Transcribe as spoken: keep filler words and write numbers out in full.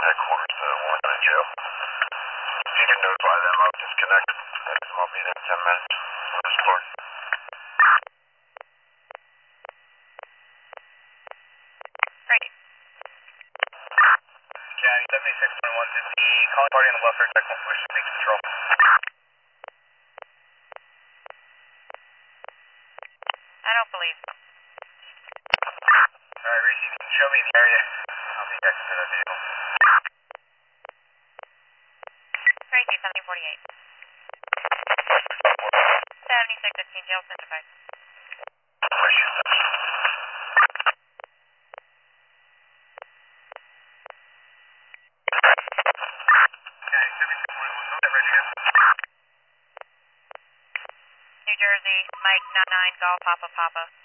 headquarters to one in jail. If you can notify them, I'll disconnect. I'll be there in ten minutes. On this floor. Great. County seventy-six twenty-one, did the calling party on the welfare check one wish to take control? I don't believe so. Alright, Reese, you can show me the area. I'll be back to that vehicle. Tracy, seventeen forty-eight. seventy-six fifteen, jail certified. County seventy-six twenty-one, go ahead, ready to go. New Jersey, Mike nine nine, Golf Papa Papa.